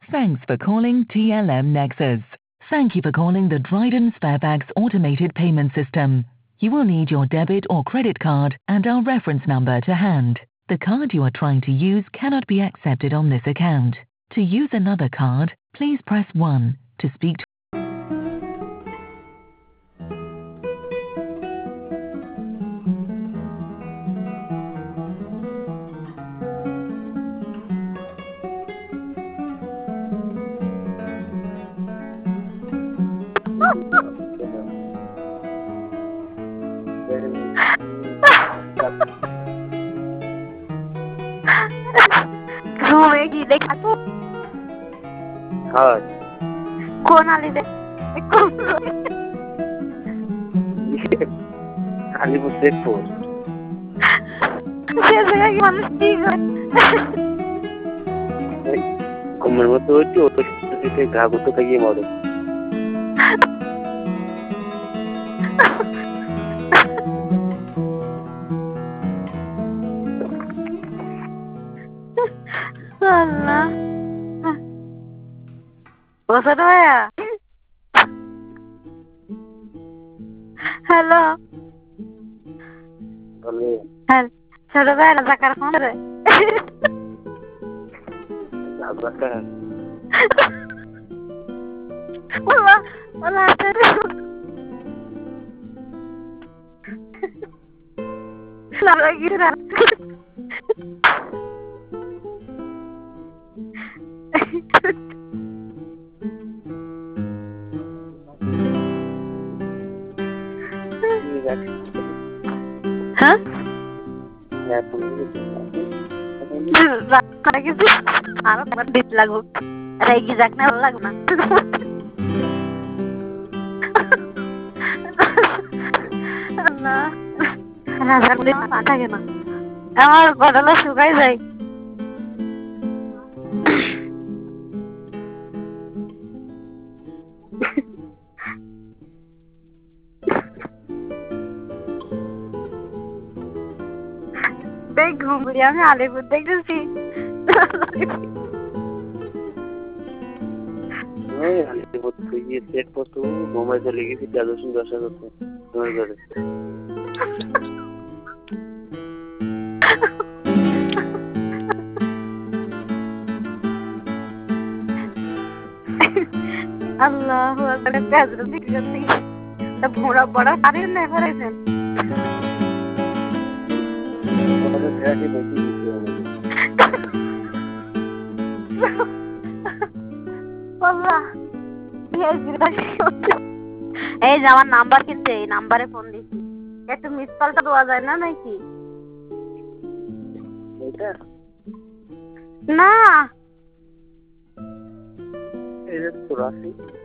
Thanks for calling TLM Nexus. Thank you for calling the Dryden Sparebags automated payment system. You will need your debit or credit card and our reference number to hand. The card you are trying to use cannot be accepted on this account. To use another card, please press 1 to speak to घूमेगी देखा तो हाँ कौन आली दे कौन अलीपुर शेखपुर जैसे कि मानुष ठीक है कमर में तो घाघु तो कहिए मोड़े अल्लाह वो सब है हेलो हेलो छोड़ो भाई ना जाकर कौन रे वाला वाला तेरे लगी रहा हाँ? lagi sih, aku ngedit lagu Regi Zakna lagu na. Allah, rasa kulit mana gimana? Emang padahal suka sih. घूम गया मैं आलिपुर देख सी नहीं आलिपुर तो ये सेट पर तो घूमने चलेगी थी 10 होते घूमने चले अल्लाह अकबर पैदल निकलती तब घोड़ा बड़ा सारे नहीं भरे थे এই যে আমার নাম্বার কিনতে এই নাম্বারে ফোন দিছি একটু মিস কলটা দেওয়া যায় না নাকি এটা না এই যে 84